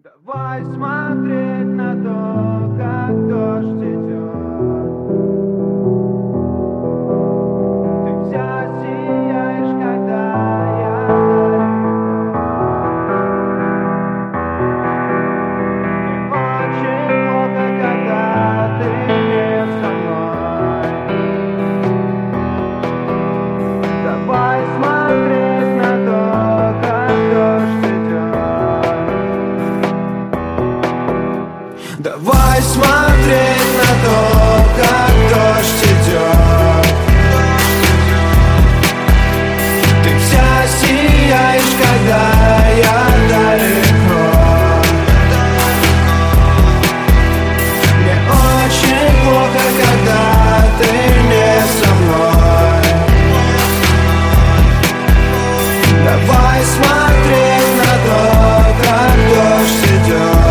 Давай смотреть на то, как дождь идет. Ты вся сияешь, когда я далеко. Мне очень плохо, когда ты не со мной. Давай смотреть на то, как дождь идет. Давай смотреть на то, как дождь идет. Ты вся сияешь, когда я далеко. Мне очень плохо, когда ты не со мной. Давай смотреть на то, как дождь идет.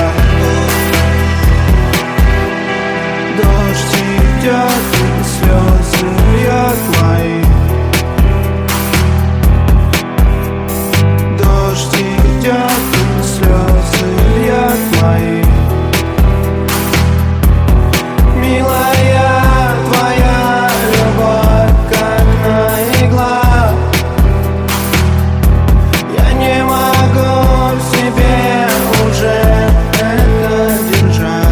Дождь идет, и слезы льет мои. Дождь идет, и слезы льет мои. Милая, твоя любовь, как на иглах. Я не могу в себе уже это держать.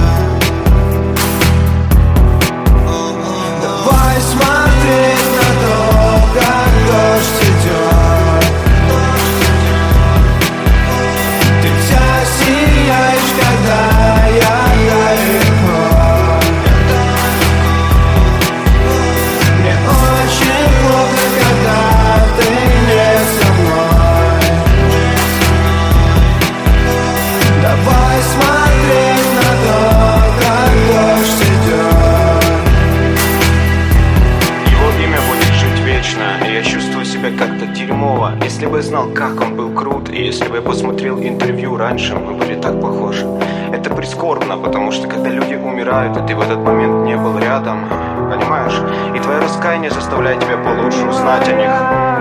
Давай смотреть на то, как дождь идет. Ты вся сияешь, когда я далеко. Мне очень плохо, когда ты не со мной. Давай смотреть на то, как дождь идет. Его имя будет жить вечно, и я чувствую себя как-то дерьмово. Если бы я знал, как он был крут, и если бы я посмотрел интервью раньше, мы были так похожи. Это прискорбно, потому что когда люди умирают, и ты в этот момент не был рядом, понимаешь? И твое раскаяние заставляет тебя получше узнать о них.